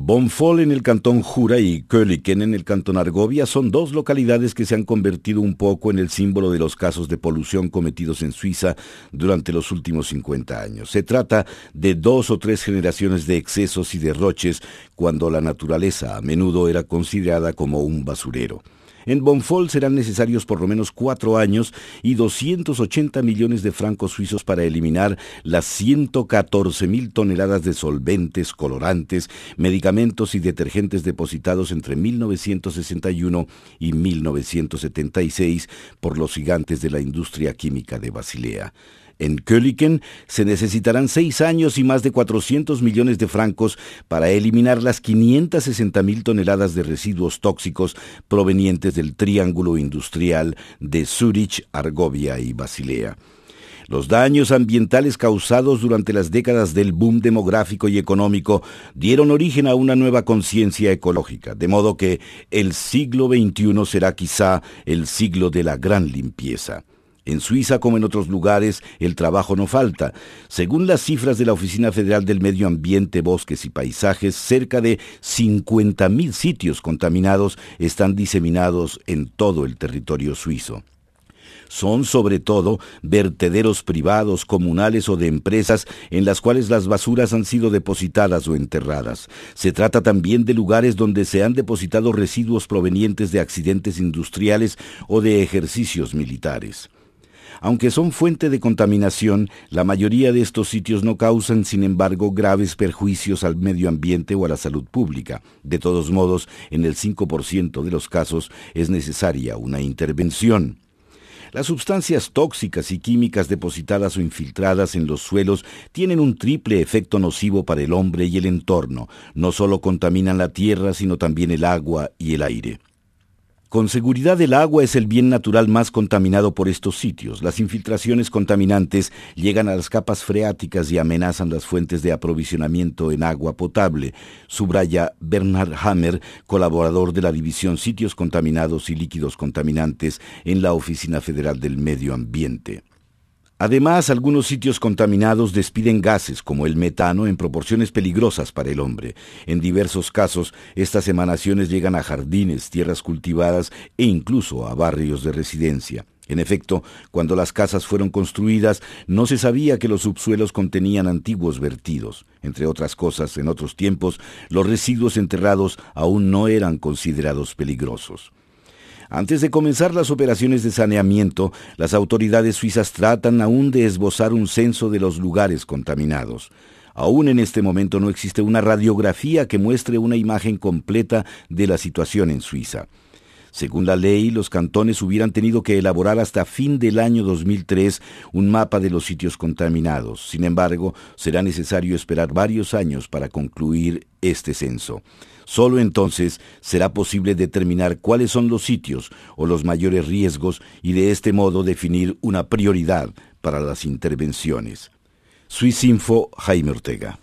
Bonfol en el cantón Jura y Köliken en el cantón Argovia son dos localidades que se han convertido un poco en el símbolo de los casos de polución cometidos en Suiza durante los últimos 50 años. Se trata de 2 o 3 generaciones de excesos y derroches cuando la naturaleza a menudo era considerada como un basurero. En Bonfol serán necesarios por lo menos 4 años y 280 millones de francos suizos para eliminar las 114.000 toneladas de solventes, colorantes, medicamentos y detergentes depositados entre 1961 y 1976 por los gigantes de la industria química de Basilea. En Köliken se necesitarán 6 años y más de 400 millones de francos para eliminar las 560.000 toneladas de residuos tóxicos provenientes del triángulo industrial de Zúrich, Argovia y Basilea. Los daños ambientales causados durante las décadas del boom demográfico y económico dieron origen a una nueva conciencia ecológica, de modo que el siglo XXI será quizá el siglo de la gran limpieza. En Suiza, como en otros lugares, el trabajo no falta. Según las cifras de la Oficina Federal del Medio Ambiente, Bosques y Paisajes, cerca de 50.000 sitios contaminados están diseminados en todo el territorio suizo. Son sobre todo vertederos privados, comunales o de empresas en las cuales las basuras han sido depositadas o enterradas. Se trata también de lugares donde se han depositado residuos provenientes de accidentes industriales o de ejercicios militares. Aunque son fuente de contaminación, la mayoría de estos sitios no causan, sin embargo, graves perjuicios al medio ambiente o a la salud pública. De todos modos, en el 5% de los casos es necesaria una intervención. Las sustancias tóxicas y químicas depositadas o infiltradas en los suelos tienen un triple efecto nocivo para el hombre y el entorno. No solo contaminan la tierra, sino también el agua y el aire. Con seguridad el agua es el bien natural más contaminado por estos sitios. Las infiltraciones contaminantes llegan a las capas freáticas y amenazan las fuentes de aprovisionamiento en agua potable, subraya Bernhard Hammer, colaborador de la División Sitios Contaminados y Líquidos Contaminantes en la Oficina Federal del Medio Ambiente. Además, algunos sitios contaminados despiden gases como el metano en proporciones peligrosas para el hombre. En diversos casos, estas emanaciones llegan a jardines, tierras cultivadas e incluso a barrios de residencia. En efecto, cuando las casas fueron construidas, no se sabía que los subsuelos contenían antiguos vertidos. Entre otras cosas, en otros tiempos, los residuos enterrados aún no eran considerados peligrosos. Antes de comenzar las operaciones de saneamiento, las autoridades suizas tratan aún de esbozar un censo de los lugares contaminados. Aún en este momento no existe una radiografía que muestre una imagen completa de la situación en Suiza. Según la ley, los cantones hubieran tenido que elaborar hasta fin del año 2003 un mapa de los sitios contaminados. Sin embargo, será necesario esperar varios años para concluir este censo. Solo entonces será posible determinar cuáles son los sitios o los mayores riesgos y de este modo definir una prioridad para las intervenciones. Swissinfo, Jaime Ortega.